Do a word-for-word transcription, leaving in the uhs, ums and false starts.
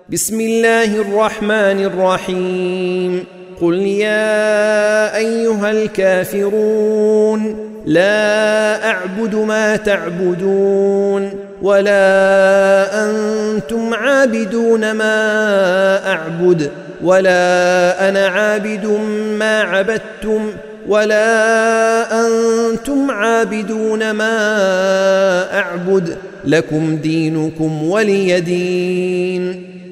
بسم الله الرحمن الرحيم. قل يا أيها الكافرون لا أعبد ما تعبدون ولا أنتم عابدون ما أعبد ولا أنا عابد ما عبدتم ولا أنتم عابدون ما أعبد لكم دينكم ولي دين.